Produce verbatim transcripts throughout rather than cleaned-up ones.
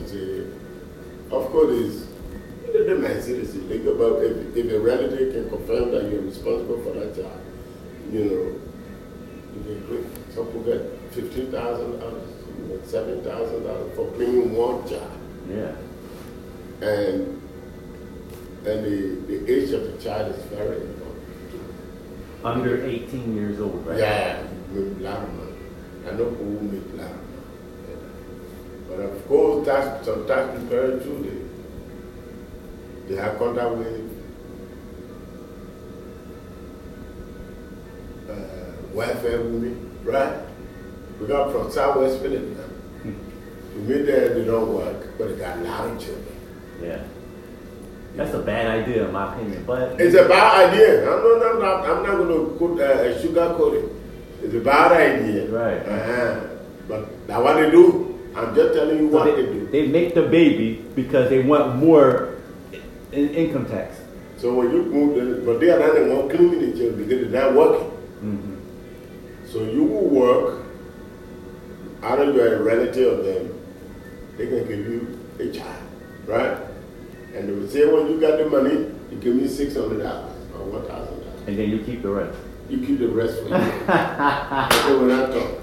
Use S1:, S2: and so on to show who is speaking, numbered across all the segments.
S1: to say, of course, it's the man said it's illegal, but if, if a relative can confirm that you're responsible for that child, you know, you can quit. Some people get fifteen thousand dollars, seven thousand dollars for cleaning one child.
S2: Yeah.
S1: And and the, the age of the child is very important.
S2: Under eighteen years old, right?
S1: Yeah, you make a lot of money. I know people who make a lot of money. But of course, tax, some tax preparers too, they, they have contact with uh, welfare women, right? We got from Southwest Philadelphia. Hmm. We meet there, they don't work, but they got a lot of children.
S2: Yeah. That's a bad idea, in my opinion. But
S1: it's a bad idea. I'm not, I'm not, I'm not going to put uh, sugarcoat it. It's a bad idea.
S2: Right.
S1: Uh-huh. But that's what they do. I'm just telling you
S2: so
S1: what
S2: they,
S1: they do.
S2: They make the baby because they want more in income tax.
S1: So when you move, the, but they are not the one cleaning the children because they're not working.
S2: Mm-hmm.
S1: So you will work. Either you're a relative of them, they can give you a child, right? And they will say, when you got the money, you give me six hundred dollars or one thousand dollars.
S2: And then you keep the rest.
S1: You keep the rest for you. Okay, we're not talking.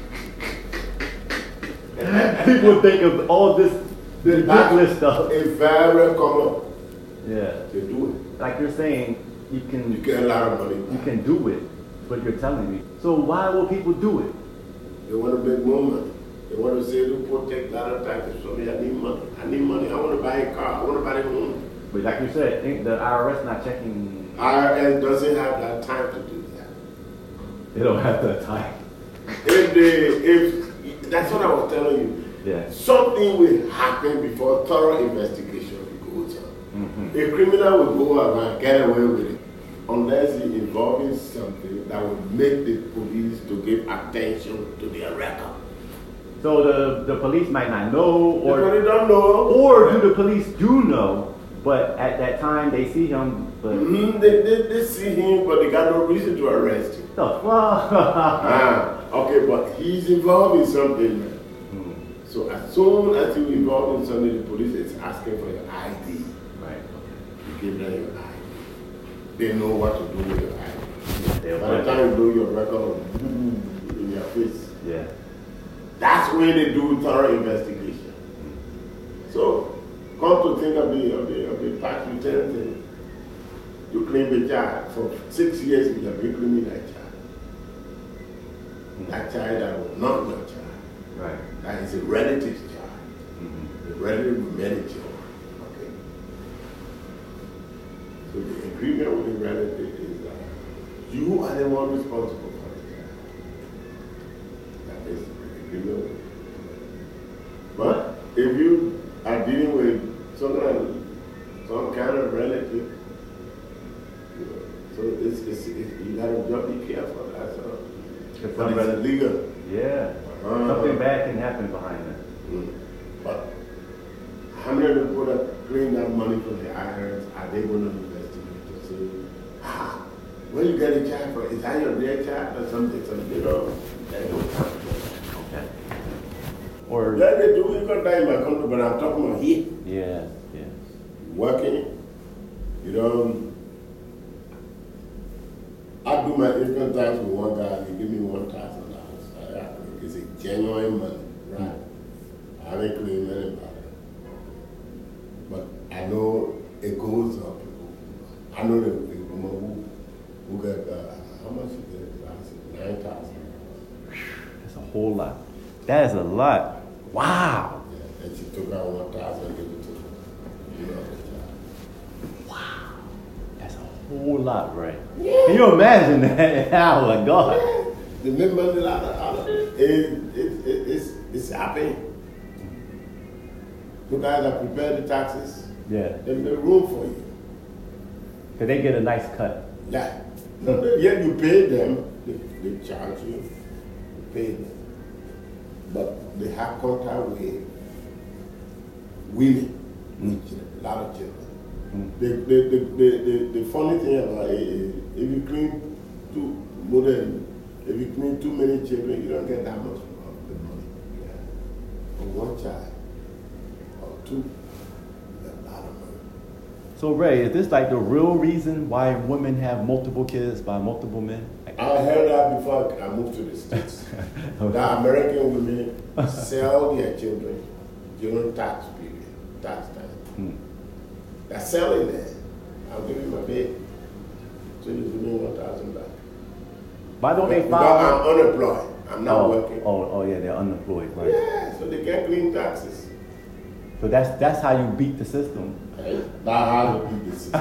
S2: People think of all this ridiculous stuff.
S1: It's very common.
S2: Yeah.
S1: They do it.
S2: Like you're saying, you can.
S1: You get a lot of money.
S2: You can do it. But you're telling me. So why will people do it?
S1: They want to make more money. They want to say, look, protect a lot of taxes from me. I need money. I need money. I want to buy a car. I want to buy a home.
S2: But like you said, ain't the I R S not checking.
S1: I R S doesn't have that time to do that.
S2: They don't have that time.
S1: If they, if that's what I was telling you.
S2: Yeah.
S1: Something will happen before thorough investigation goes on. Mm-hmm. A criminal will go around, get away with it, unless he's involved in something that will make the police to give attention to their record.
S2: So the, the police might not know, or
S1: the police don't know,
S2: or do the police do know, but at that time they see him, but
S1: mm-hmm. they, they, they see him, but they got no reason to arrest him.
S2: The fuck?
S1: ah, okay, but he's involved in something, man.
S2: Hmm.
S1: So as soon as you're involved in something, the police is asking for your I D.
S2: Right.
S1: You give them your I D. They know what to do with your I D.
S2: They'll
S1: By the time you do your record in your face.
S2: Yeah.
S1: That's when they do thorough investigation. So, come to think of the, of the, of the tax return thing. You claim the child for six years, you have been claiming that child. That child that was not your child.
S2: Right.
S1: That is a relative's child. Mm-hmm. The relative with many children. Okay. So the agreement with the relative is that you are the one responsible for the child. That is the agreement with it. But if you are dealing with some kind of, some kind of relative, you know, so it's, it's, it's, you gotta just be careful. That's all. But it's illegal.
S2: Yeah. Uh-huh. Something bad can happen behind that.
S1: Mm. But how many people that claim that money from the I R S are they going to investigate to say, ah, where you get a child from? Is that your real child or something? Something, you know?
S2: Okay. Or
S1: yeah, they do. You can die in my country, but I'm talking about here.
S2: Yeah, yeah.
S1: Working, you know. I do my income tax with one guy, he give me one thousand dollars. It's a genuine money, right? I haven't claimed anybody. But I know it goes up. I know the, the woman who, who got, uh, how much she get? nine thousand dollars.
S2: That's a whole lot. That is a lot. Wow.
S1: Yeah, and she took out one thousand and gave it to her. You know,
S2: wow. That's a whole lot, right? Yeah. Can you imagine that? Oh my God.
S1: Yeah. The member of the lot of it, it, it, it's, it's happening. You guys that prepare the taxes,
S2: yeah,
S1: they make room for you.
S2: Because they get a nice cut.
S1: Yeah. No, they, yeah, you pay them, they, they charge you, you pay them. But they have contact with women, mm. a lot of children. Mm. The, the, the, the, the, the funny thing about it is, if you clean two modern, if you clean too many children, you don't get that much of the money. Yeah. For one child. took a lot of money.
S2: So Ray, is this like the real reason why women have multiple kids by multiple men?
S1: I heard that before I moved to the States.
S2: Okay.
S1: The American women sell their children during tax period, tax time.
S2: Hmm.
S1: They're selling it. I'll give you my baby. So you give me one thousand back.
S2: Why don't they
S1: Because
S2: file?
S1: I'm unemployed. I'm not
S2: oh,
S1: working.
S2: oh, oh yeah, they're unemployed, right?
S1: Yeah, so they can't claim taxes.
S2: So that's that's how you beat the system.
S1: Hey, that's how you beat the system.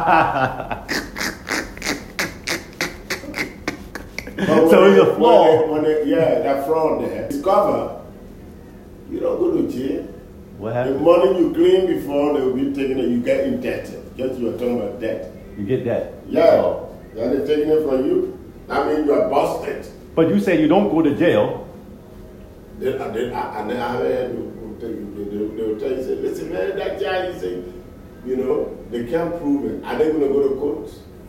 S2: So it's a flaw.
S1: When they, when they, yeah, that fraud there. Discover, you don't go to jail.
S2: What
S1: The
S2: happened?
S1: money you claim before, they will be taking it, you get indebted. Just you were talking about debt.
S2: You get that?
S1: Yeah.
S2: Oh.
S1: Then they're taking it from you. That means you are busted.
S2: But you say you don't go to jail.
S1: Then, and then, and then I heard you, they, they, they will tell you, say, listen, man, that guy, you say, you know, they can't prove it. Are they going to go to court?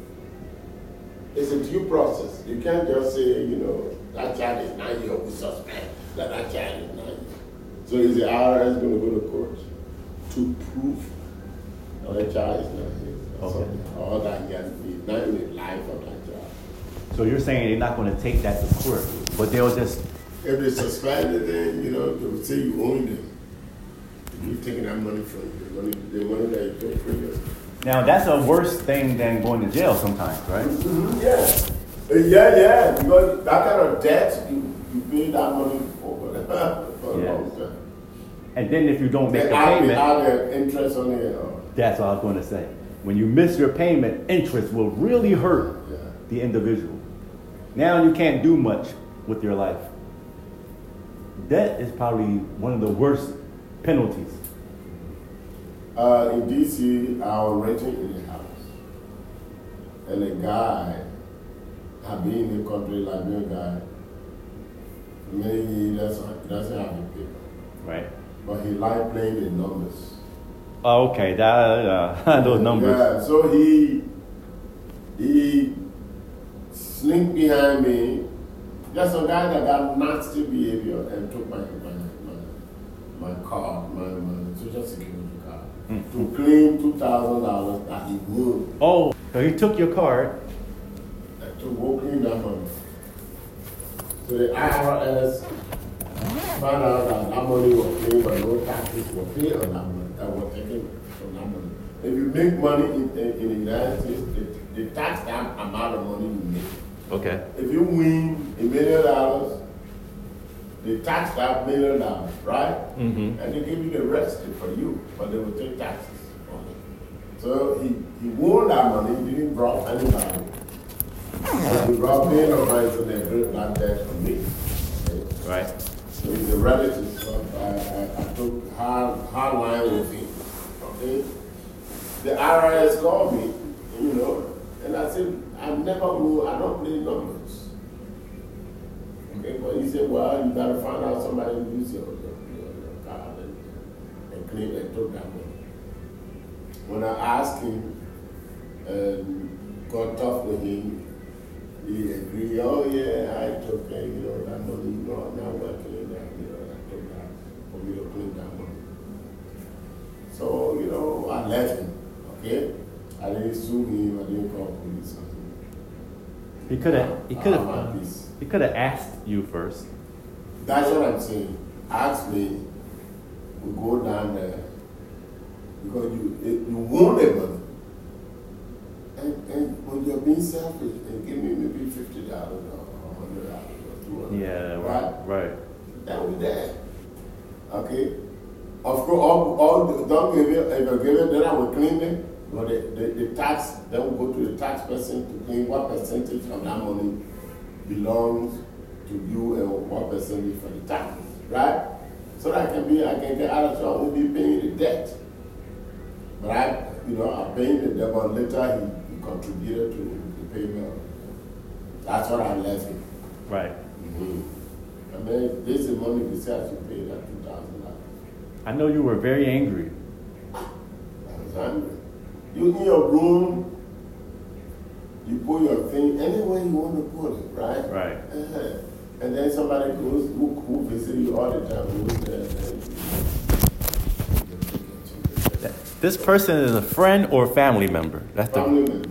S1: It's a due process. You can't just say, you know, that child is nine years, we suspect that that child is nine years. So is the I R S going to go to court to prove that the child is nine years? Or
S2: Okay.
S1: something? Or that he has been not in the life of that child.
S2: So you're saying they're not going to take that to court, but they'll just.
S1: If they suspend it, then, you know, they will say you own them. You're taking that money from you, the money, the money that you took previously.
S2: Now that's a worse thing than going to jail sometimes, right?
S1: Mm-hmm. Yeah. Uh, yeah, yeah, because that kind of debt, you, you pay that money for, for
S2: Yes.
S1: a long time.
S2: And then if you don't make
S1: They
S2: the
S1: add,
S2: payment,
S1: they add the interest on it. Uh,
S2: that's what I was going to say. When you miss your payment, interest will really hurt
S1: yeah.
S2: the individual. Now you can't do much with your life. Debt is probably one of the worst penalties.
S1: Uh, in D C, I was renting in a house. And a guy had been in the country, Liberian guy, for many years, he doesn't have a paper.
S2: Right.
S1: But he liked playing the numbers.
S2: Oh, okay. That, uh, those numbers.
S1: Yeah, so he he slinked behind me. Just a guy that got nasty behavior and took my my my, my card, my, my social security card,
S2: Mm.
S1: to claim two thousand dollars that he would.
S2: Oh, so he took your card.
S1: And to go clean that money. So the I R S found out that that money was paid, but no taxes were paid on that money. That was taken from that money. If you make money in, in, in the United States, they, they tax that amount of money you make.
S2: Okay.
S1: If you win a million dollars, they tax that million dollars, right?
S2: Mm-hmm.
S1: And they give you the rest for you, but they will take taxes on it. So he, he won that money, he didn't drop any money. He dropped million of money, so they built that debt for me. Okay?
S2: Right.
S1: So he's a relative, so I, I, I took hard, hard line with him. Okay? The I R S called me, you know, and I said, I never will, I don't play numbers. Okay, but he said, well, you gotta find out somebody who used your, your, your, your card and, and claim and took that money. When I asked him and got tough with him, he agreed, oh yeah, I took uh, you know, that money, you know, I'm not working, that, you know, I took that for me to claim that money. So, you know, I left him, okay? I didn't sue him, I didn't call police on him.
S2: He could have. He
S1: I
S2: could
S1: have my
S2: have.
S1: peace.
S2: He could have asked you first.
S1: That's what I'm saying. Ask me, we go down there, because you it, you want the money. And, and when you're being selfish, and give me maybe fifty dollars or one hundred dollars or two hundred dollars.
S2: Yeah.
S1: Right?
S2: Right.
S1: That will be there. Okay? Of course, all, all don't give it, if I give it, then I will claim it. But the, the, the tax, then will go to the tax person to claim what percentage of that money belongs to you and what percentage for the taxes, right? So that I can be, I can get out of trouble, I won't be paying the debt. But I, you know, I'm paying the debt, but later he, he contributed to the payment. That's what I left him.
S2: Right.
S1: Mm-hmm. And then this is money besides you pay that two thousand dollars.
S2: I know you were very angry.
S1: I was angry. You in your room, you put your thing anywhere you want to put it, right?
S2: Right.
S1: Uh-huh. And then somebody goes who, who visits you all the time, who's there, and
S2: This person is a friend or family member. That's the
S1: Family member.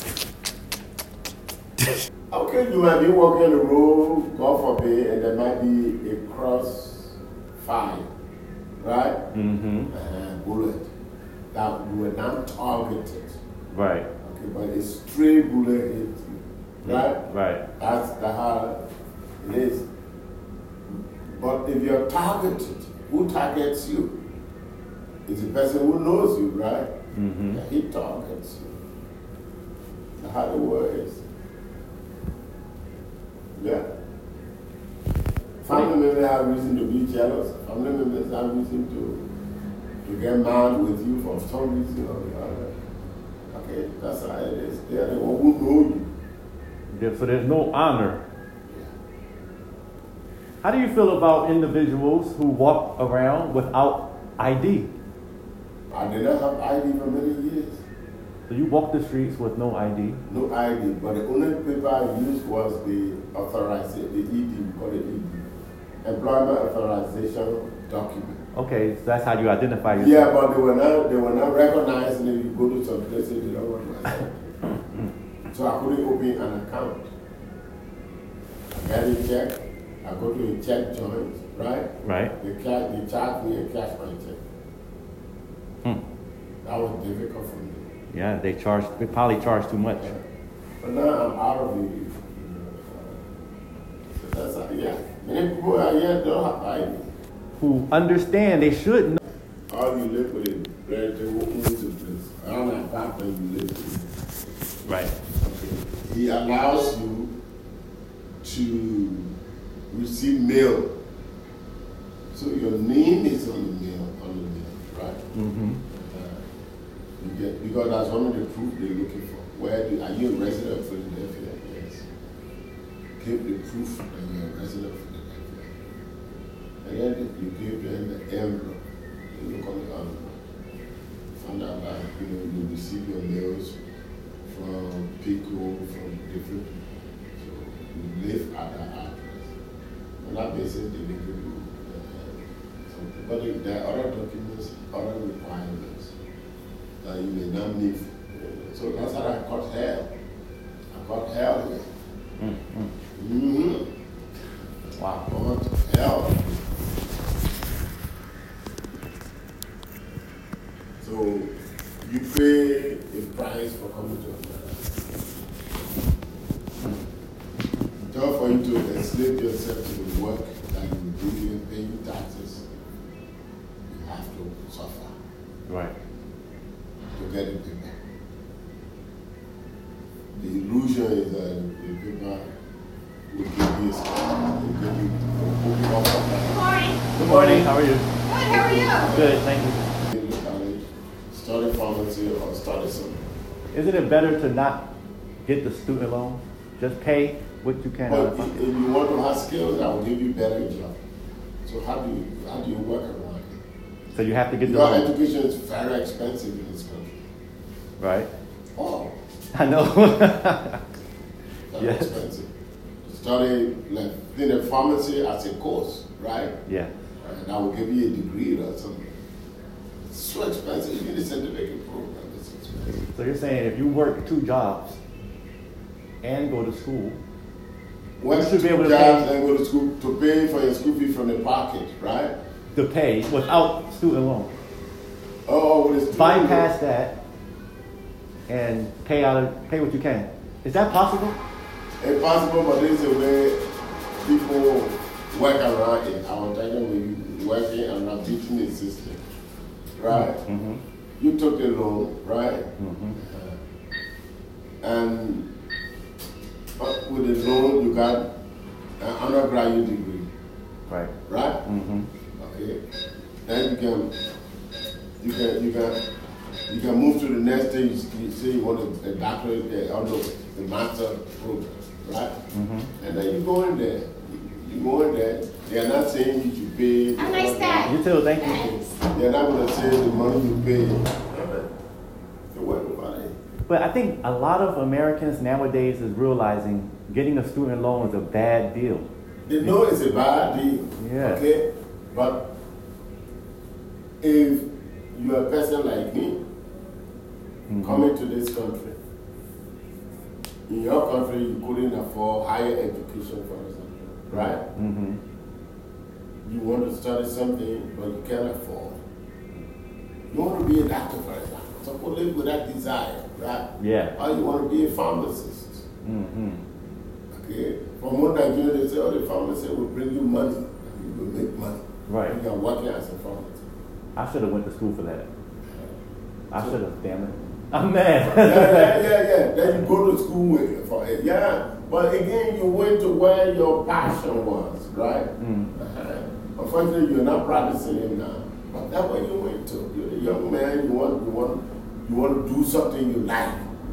S1: Okay, you might be walking the road, God forbid, and there might be a cross fire, right?
S2: Mm-hmm.
S1: Uh, bullet that you were not targeted.
S2: Right.
S1: Okay, but a stray bullet hit you, right?
S2: Right.
S1: That's the how it is. But if you're targeted, who targets you? It's the person who knows you, right?
S2: Mm-hmm.
S1: He targets you. That's how the word is. Yeah. Family members have reason to be jealous. Family members have reason to, to get mad with you for some reason or the other. Okay, that's how it is. They are the one who know you.
S2: Yeah, so there's no honor. How do you feel about individuals who walk around without I D?
S1: I did not have I D for many years.
S2: So you walk the streets with no I D?
S1: No I D, but the only paper I used was the authorization, the E D, we call it E D, Employment Authorization Document.
S2: Okay, so that's how you identify yourself.
S1: Yeah, but they were not, they were not recognizing if you go to some places, they don't recognize. So I couldn't open an account. I got a check, I go to a check joint, right?
S2: Right.
S1: They, ca- they charge me and cash my check.
S2: Hmm.
S1: That was difficult for me.
S2: Yeah, they charge. They probably charge too much.
S1: Yeah. But now I'm out of the. So that's how, yeah. Many people out here don't have I D.
S2: Who understand they should know.
S1: All you live with is relative who owns the place. I don't know about when you live with.
S2: Right.
S1: Okay. He allows you to receive mail. So your name is on the mail, on the mail, right?
S2: Mm-hmm.
S1: You get, because that's one of the proof they're looking for. Where do, are you a resident of Philadelphia? Yes. Give the proof that you're a resident of Philadelphia. And then you give them the envelope. You look on the envelope. Find out that you know you receive your mails from people from different people. So you live at that address. On that basis, they will give you uh, something. But there are other documents, other requirements that you may not meet. So that's how I caught hell. I caught hell here.
S2: Mm-hmm.
S1: Mm-hmm.
S2: Wow.
S1: I caught hell. So you pay a price for coming to America. Just for you to enslave yourself to the work that you do and paying taxes, you have to suffer.
S2: Right.
S1: To get the paper. The illusion is that the paper will give you a score, will give you a offer.
S3: Good morning.
S2: Good morning. How are you?
S3: Good, how are you?
S2: Good, thank you.
S1: In the college, study pharmacy or study something.
S2: Isn't it better to not get the student loan? Just pay what you can.
S1: But if if you want to have skills, I will give you better job. So how do you how do you work around it?
S2: So you have to get the
S1: Your
S2: loan.
S1: education is very expensive in this country.
S2: Right.
S1: Oh,
S2: I know.
S1: very
S2: Yes.
S1: expensive. Study like in a pharmacy as a course, right?
S2: Yeah.
S1: And I will give you a degree or something. It's so expensive. Even the certificate program is expensive.
S2: So you're saying if you work two jobs and go to school,
S1: Work
S2: You should be
S1: two
S2: able to
S1: jobs
S2: pay-
S1: and go to school to pay for your school fee from the pocket, right?
S2: to pay without student loan,
S1: Oh, with the
S2: bypass that and pay out of, pay what you can. Is that possible?
S1: It's possible, but there's a way people work around it. I was talking with you working and not teaching the system, right?
S2: Mm-hmm.
S1: You took the loan, right?
S2: Mm-hmm.
S1: Uh, and uh, with the loan, you got an undergraduate degree,
S2: Right.
S1: right?
S2: Mm-hmm.
S1: Okay. Then you can, you can, you can, you can move to the next stage. You say you want a, a doctorate, uh, or no, the master program, right?
S2: Mm-hmm.
S1: And then you go in there. You, you go in there. They are not saying you should pay.
S3: Have a nice day.
S2: You too, thank you.
S3: Thanks.
S1: They're not going to say the money you pay. The work about it.
S2: But I think a lot of Americans nowadays is realizing getting a student loan is a bad deal.
S1: They know it's a bad deal.
S2: Yeah.
S1: Okay? But if you're a person like me, mm-hmm. coming to this country. In your country, you couldn't afford higher education, for example, right?
S2: Mm-hmm.
S1: You want to study something, but you can't afford. You want to be a doctor, for example. Some people live with that desire, right?
S2: Yeah.
S1: Or you want to be a pharmacist.
S2: Mm-hmm.
S1: Okay? From what I do, they say, oh, the pharmacist will bring you money. And you will make money.
S2: Right.
S1: You are working as a pharmacist.
S2: I should have went to school for that. I should have, damn it. I'm mad.
S1: yeah, yeah, yeah, yeah. Then you go to school with, for it. Yeah. But again, you went to where your passion was, right?
S2: Mm.
S1: Uh-huh. Unfortunately, you're not practicing it now. But that's where you went to. You're a young man, you want, you want, you want to do something you like.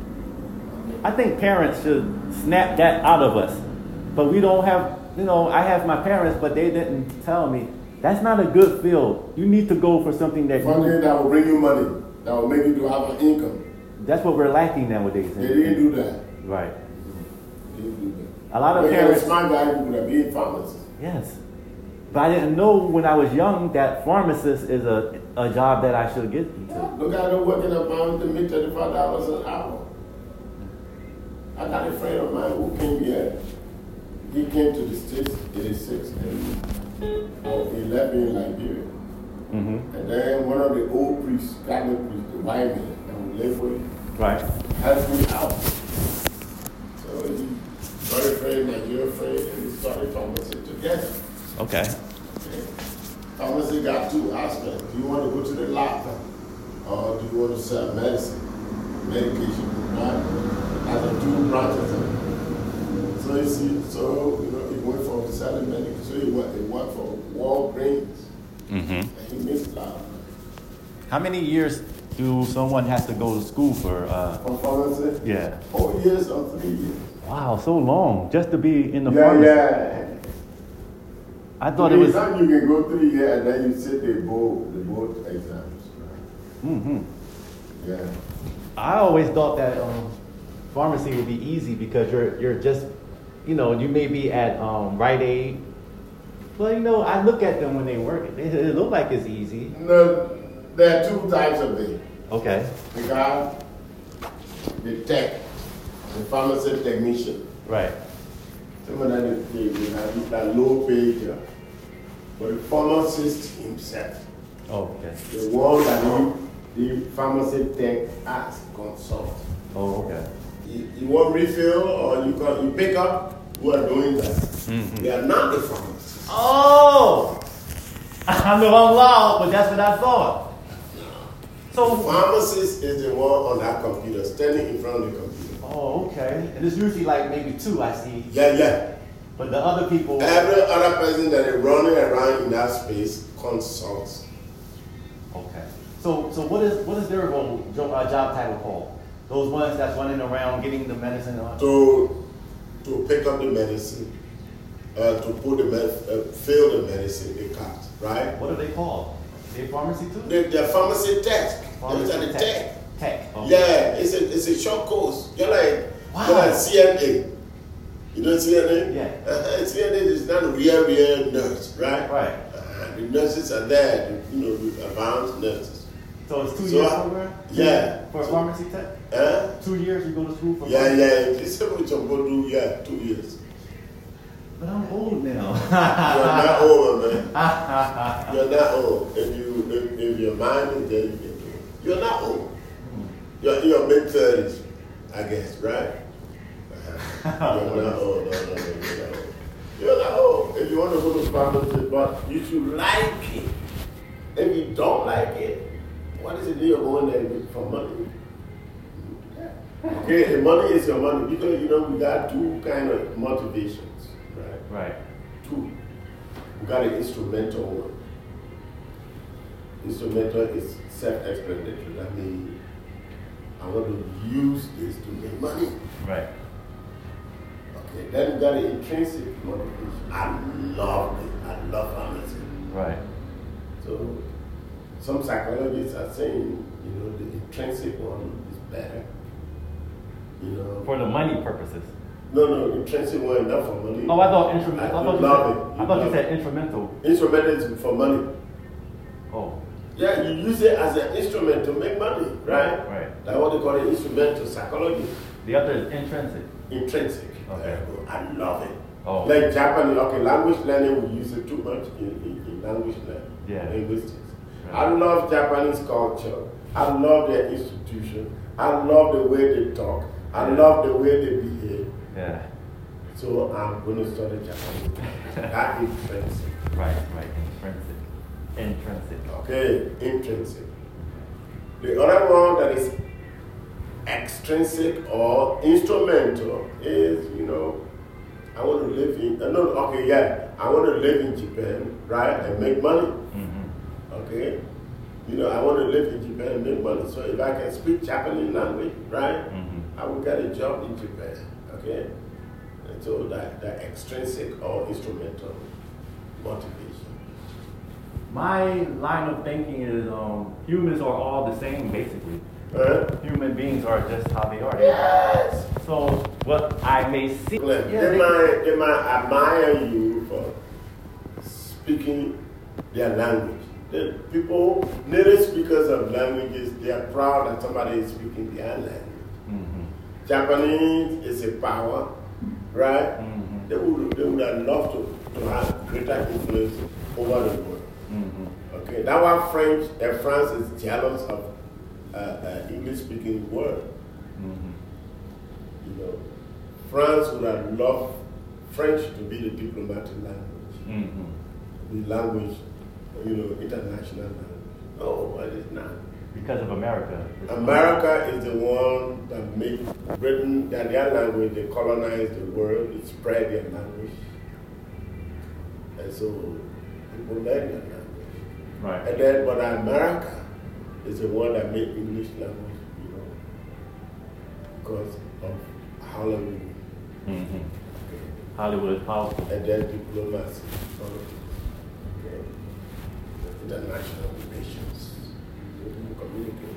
S2: I think parents should snap that out of us. But we don't have, you know, I have my parents, but they didn't tell me, that's not a good field. You need to go for something that
S1: Something
S2: you,
S1: that will bring you money, that will make you to have an income.
S2: that's what we're lacking nowadays.
S1: They didn't do that.
S2: Right.
S1: They didn't do that.
S2: A lot of
S1: but
S2: parents.
S1: It's my guy who would have been a pharmacist.
S2: Yes. But I didn't know when I was young that pharmacist is a, a job that I should get into.
S1: Look at them working about to make thirty-five dollars an hour. I got a friend of mine who came here. He came to the States in eighty-six and uh, he left me in Liberia.
S2: Mm-hmm.
S1: And then one of the old priests, Catholic priests, the white man that we live with,
S2: Right.
S1: helped me out. So he got a friend, Nigerian friend, and we started pharmacy together.
S2: Okay.
S1: Okay. Pharmacy got two aspects. Do you want to go to the lab or do you want to sell medicine, medication, right? As a two branches of it. So you see, so you know, he went from selling medication, so he went, he worked for Walgreens,
S2: Mm-hmm.
S1: and he made a lot of money.
S2: How many years do someone has to go to school for? Uh,
S1: For pharmacy?
S2: yeah.
S1: Four years or three years.
S2: Wow, so long just to be in the
S1: Yeah,
S2: pharmacy.
S1: yeah.
S2: I thought it was.
S1: Sometimes you can go three years and then you sit the board, the board exams. Right?
S2: Mm-hmm.
S1: Yeah.
S2: I always thought that um, pharmacy would be easy because you're you're just, you know, you may be at um, Rite Aid. Well, you know, I look at them when they work. It, it look like it's easy.
S1: No, there are two types of it.
S2: Okay.
S1: The guy, the tech, the pharmacy technician.
S2: Right.
S1: Some of them, they, they have that low pay job. But the pharmacist himself,
S2: Oh, okay.
S1: the one that you, the pharmacy tech as consult.
S2: Oh, okay.
S1: You, you want refill or you can, you pick up who are doing that.
S2: Mm-hmm.
S1: They are not the pharmacists.
S2: Oh! I know I'm loud, but that's what I thought.
S1: The
S2: So.
S1: pharmacist is the one on that computer, standing in front of the computer.
S2: Oh, okay. And it's usually like maybe two I see,
S1: Yeah, yeah.
S2: but the other people.
S1: Every other person that is running around in that space consults.
S2: Okay. So, so what is what is their role, jo- uh, job title called? Those ones that's running around getting the medicine on.
S1: To, to pick up the medicine, uh, to put the med- uh, fill the medicine in carts, right?
S2: What are they called? They pharmacy too?
S1: The, the pharmacy tech.
S2: Pharmacy
S1: Those are the
S2: tech.
S1: tech.
S2: Tech. Okay.
S1: Yeah, it's a, it's a short course. You're like,
S2: Wow.
S1: you're like C N A. You know C N A?
S2: Yeah.
S1: Uh-huh. C N A is not a real, real nurse, right?
S2: Right.
S1: Uh, the nurses are there, the, you know, the advanced nurses.
S2: So it's two
S1: So
S2: years
S1: I-
S2: program?
S1: yeah.
S2: For a
S1: So-
S2: pharmacy tech?
S1: Huh?
S2: Two years you go to school for
S1: Yeah,
S2: pharmacy?
S1: yeah. It's what you go do, yeah, two years.
S2: But I'm old now.
S1: You're not old, man. You're not old. If you if, if your mind is there, you can do it. You're not old. You're in your mid thirties, I guess, right? Uh-huh. You're not old. No, no, no, you're not old. You're not old. If you want to go to pharmacy, but you should like it. If you don't like it, what is the deal going there for money? Okay, the money is your money because you know we got two kind of motivations, right?
S2: Right.
S1: Two. We got an instrumental one. Instrumental is self-explanatory. That means I want to use this to make money.
S2: Right.
S1: Okay. Then we got an intrinsic motivation. I love it. I love pharmacy.
S2: Right.
S1: So some psychologists are saying, you know, the intrinsic one is better. You know.
S2: For the money purposes.
S1: No, no, intrinsic one not for money.
S2: Oh, I thought instrumental. I
S1: I
S2: thought you
S1: love
S2: said,
S1: it.
S2: I thought you
S1: love
S2: said
S1: it.
S2: instrumental.
S1: Instrumental is for money.
S2: Oh.
S1: Yeah, you use it as an instrument to make money, right?
S2: Right.
S1: That's what they call it, instrumental psychology.
S2: The other is intrinsic.
S1: Intrinsic.
S2: Okay.
S1: I love it.
S2: Oh.
S1: Like Japanese, okay, language learning, we use it too much in, in, in language learning,
S2: Yeah.
S1: linguistics.
S2: Right.
S1: I love Japanese culture. I love their institution. I love the way they talk. I
S2: Yeah.
S1: love the way they behave.
S2: Yeah.
S1: So I'm going to study Japanese. That is intrinsic.
S2: Right, right. Intrinsic. Intrinsic.
S1: Okay, intrinsic. The other one that is extrinsic or instrumental is, you know, I want to live in, uh, no, okay, yeah, I want to live in Japan, right, and make money.
S2: Mm-hmm.
S1: Okay? You know, I want to live in Japan and make money. So if I can speak Japanese language, right,
S2: Mm-hmm.
S1: I will get a job in Japan. Okay? And so that, that extrinsic or instrumental motivation.
S2: My line of thinking is um, humans are all the same, basically.
S1: Huh?
S2: Human beings are just how they are.
S1: Yes!
S2: So what I may see,
S1: They,
S2: yeah, they-
S1: might, they might admire you for speaking their language. The people, native speakers of languages, they are proud that somebody is speaking their language.
S2: Mhm.
S1: Japanese is a power, right?
S2: Mhm.
S1: They would they would have loved to, to have greater influence over the world.
S2: Mhm.
S1: Okay, that's why French uh, France is jealous of uh, uh, English-speaking world.
S2: Mhm.
S1: You know, France would have loved French to be the diplomatic language,
S2: Mhm.
S1: the language, you know, international language. No, it is not.
S2: Because of America.
S1: America is the one that made Britain, that their language, they colonized the world, they spread their language. And so people learn their language.
S2: Right.
S1: And then, but America is the one that made English language, you know, because of Hollywood.
S2: Mhm. Hollywood is powerful.
S1: And then diplomacy, politics, okay, international relations, people communicate.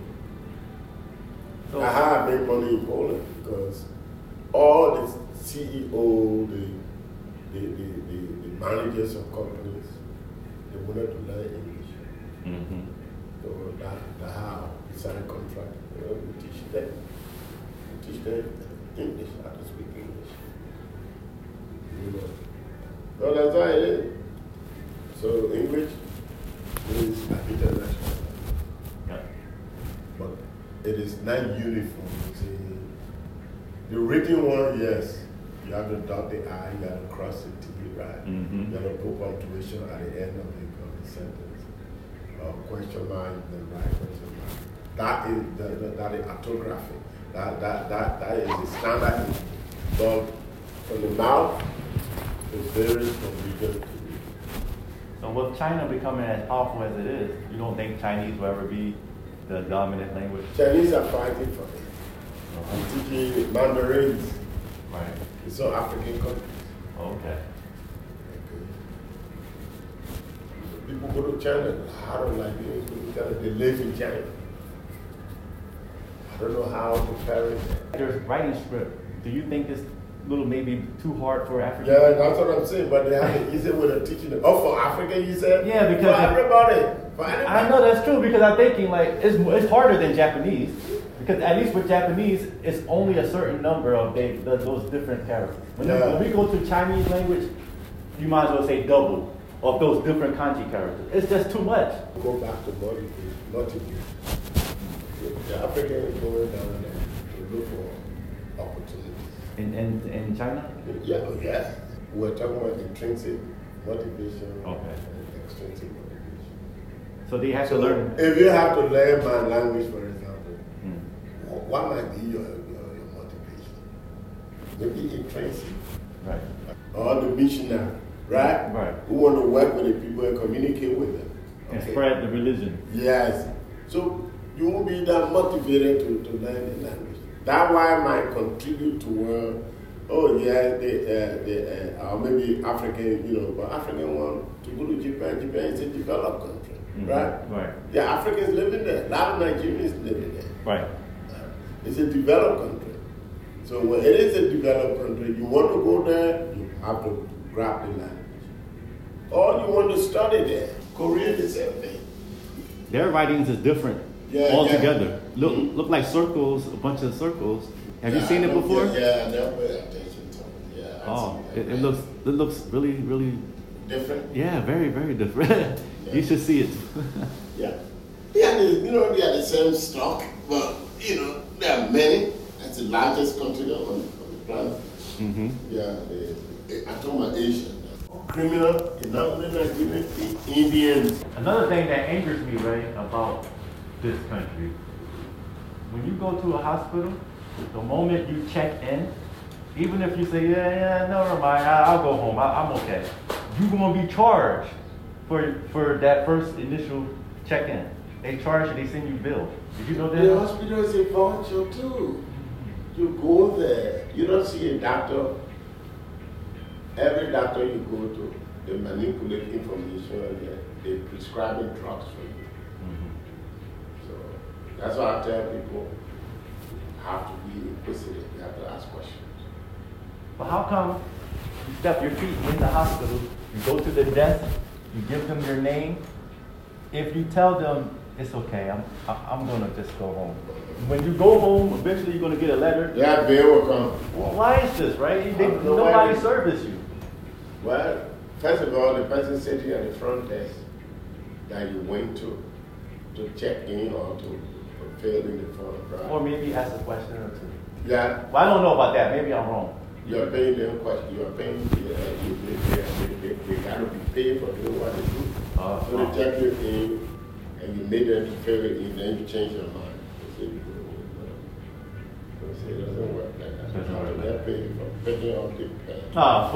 S2: So,
S1: I have made money in Poland because all the C E O, the, the, the, the, the managers of companies, they wanted to learn English.
S2: mhm.
S1: So that, that how we sign a contract. You know, we teach them. We teach them English, how to speak English. You know. So that's how it is. So English is an international,
S2: Yeah.
S1: but it is not uniform. See, the written one, yes, you have to dot the I, you have to cross the T, right?
S2: Mhm.
S1: You have to put punctuation at the end of the, of the sentence. Uh, question mark, then right question mark. That is the, the, that is orthography. That that that that is the standard. But from the mouth, it varies from region to region.
S2: So with China becoming as powerful as it is, you don't think Chinese will ever be the dominant language?
S1: Chinese are fighting for it. I'm teaching Mandarins
S2: Right.
S1: in some African countries.
S2: Okay.
S1: People go to China, I don't like this. Go to China, they live in China. I don't know how to parent that.
S2: There's writing script. Do you think it's a little maybe too hard for African?
S1: Yeah, that's what I'm saying. But they have an easy way of teaching it. Oh, for Africa, you said?
S2: Yeah, because
S1: for
S2: if-
S1: everybody. For anybody.
S2: I know that's true because I'm thinking like it's, it's harder than Japanese because at least with Japanese it's only a certain number of they, the, those different characters. When,
S1: Yeah.
S2: when we go to Chinese language, you might as well say double of those different kanji characters. It's just too much.
S1: Go back to motivate, motivate. The African is going down there to look for opportunities.
S2: In in, in China.
S1: Yeah, oh, yes. We're talking about intrinsic motivation
S2: Okay.
S1: and extrinsic motivation.
S2: So they have to learn.
S1: If you have to learn my language, for example,
S2: Mm.
S1: wh- what might be your, your, your motivation? Maybe intrinsic.
S2: Right.
S1: Or the missionary, right?
S2: Right.
S1: Who want to work with the people and communicate with them.
S2: And
S1: Okay.
S2: spread the religion.
S1: Yes. So you won't be that motivated to, to learn the language. That why might contribute toward, oh yeah, the, uh, the, uh, or maybe African, you know, but African want to go to Japan. Japan is a developed country,
S2: Mhm.
S1: right?
S2: Right.
S1: Yeah, Africans living there. A lot of Nigerians living there.
S2: Right.
S1: Uh, It's a developed country. So when it is a developed country, you want to go there, you have to grab the language. Or you want to study there. Korea, the same thing.
S2: their writings is different
S1: Yeah,
S2: altogether.
S1: yeah.
S2: Look,
S1: Mhm.
S2: look like circles, a bunch of circles. Have you
S1: Yeah,
S2: seen
S1: I
S2: it
S1: don't-
S2: before?
S1: Yeah, yeah, I never paid attention to it. Yeah. I
S2: Oh,
S1: see
S2: it,
S1: that.
S2: it looks, it looks really, really,
S1: different.
S2: yeah, very, very different. You should see it.
S1: Yeah. Yeah, they- you know, they are the same stock, but, you know, there are many. That's the largest country on, on the planet.
S2: hmm
S1: Yeah, the, the, I'm talking about Asia. Criminal, you know, they're not giving the Indians.
S2: Another thing that angers me, right, about this country, when you go to a hospital, the moment you check in, even if you say, yeah, yeah, no, never mind, I, I'll go home, I, I'm okay, you're gonna be charged for for that first initial check-in. They charge you, they send you bill. Did you know that?
S1: The hospital is a vulture too. You go there, you don't see a doctor. Every doctor you go to, they manipulate information and they, they prescribing drugs for you.
S2: Mhm.
S1: So that's why I tell people, you have to be inquisitive, you have to ask questions.
S2: But how come you step your feet in the hospital, you go to the desk, you give them your name, if you tell them, it's okay, I'm, I- I'm gonna just go home. When you go home, eventually you're gonna get a letter.
S1: Yeah, bill will come.
S2: Well, why is this, right? They,
S1: I don't know
S2: nobody
S1: why.
S2: service you.
S1: Well, first of all, the person sitting at the front desk that you went to to check in or to fill in the form, right?
S2: Or maybe ask a question or two.
S1: Yeah,
S2: Well, I don't know about that, maybe I'm wrong.
S1: you're paying them question, you're paying, yeah, you, they, they, they, they gotta be paid for doing what they do.
S2: Uh,
S1: So they check you in and you made them to fill it in, then you change your mind. They say, you know, they say it doesn't work like that.
S2: Doesn't work like
S1: They're paying for picking up the pen.
S2: Oh,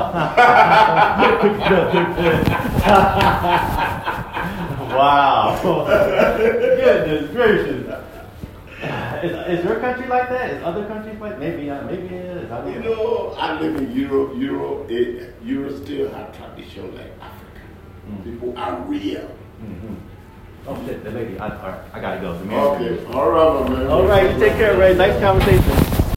S2: wow. Goodness gracious. Is, is your country like that? Is other countries like maybe uh, maybe it is. I don't
S1: You
S2: know.
S1: know, I live in Europe. Europe, it, Europe still have tradition like Africa.
S2: Mm.
S1: People are real.
S2: Mm-hmm. Oh shit, the lady. I, all right, I gotta go. The man-
S1: Okay, all right, my man.
S2: All right, you take care, Ray. Nice conversation.